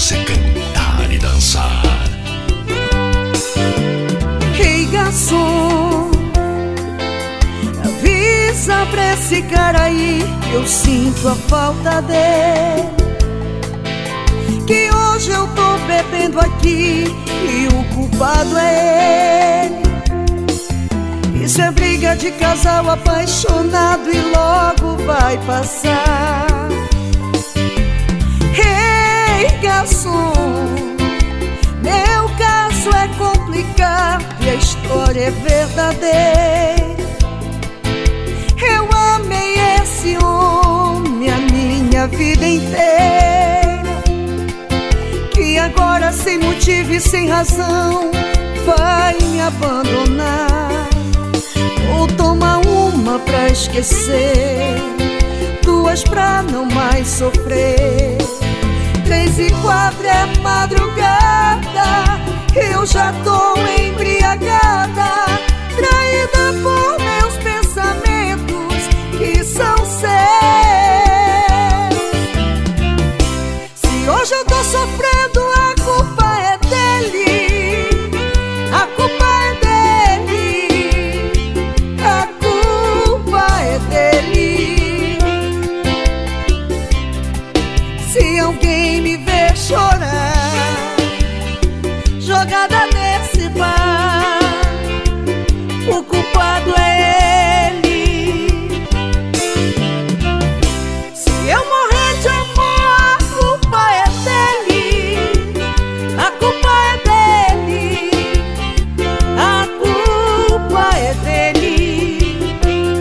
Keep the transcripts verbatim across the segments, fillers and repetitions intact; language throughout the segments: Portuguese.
você cantar e dançar. Ei, garçom, avisa pra esse cara aí que eu sinto a falta dele, que hoje eu tô bebendo aqui e o culpado é ele. Isso é briga de casal apaixonado e logo vai passar. Ei, garçom, meu caso é complicado e a história é verdadeira. Eu amei esse homem a minha vida inteira, que agora sem motivo e sem razão vai me abandonar. Vou tomar uma pra esquecer, duas pra não mais sofrer, três e quatro é madrugada, eu já tô embriagada, traída por meus pensamentos que são seus. Se hoje eu tô sofrendo, a culpa é dele, a culpa é dele, a culpa é dele. Se alguém me ver chorar, jogada nesse bar, o culpado é ele. Se eu morrer de amor, a culpa é dele, a culpa é dele, a culpa é dele.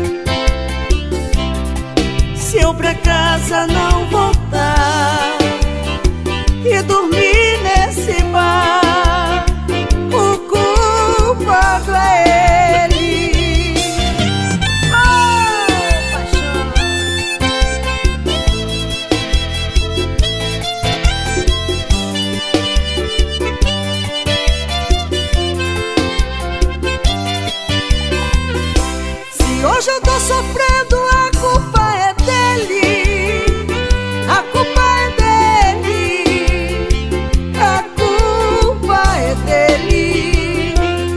Se eu pra casa não voltar e dormir nesse bar, o culpado é ele. Oh, paixão. Se hoje eu tô sofrendo, a culpa é dele, a culpa é dele, a culpa é dele.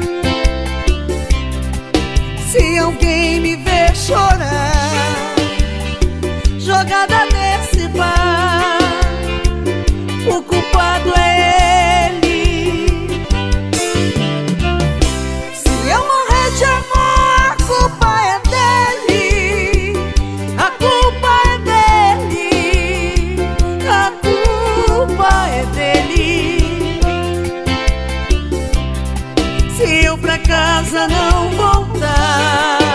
Se alguém me ver chorar, jogada nesse bar, o culpado é ele. Se eu morrer de amor, a culpa é dele, a culpa é dele, a culpa é dele. Se eu pra casa não voltar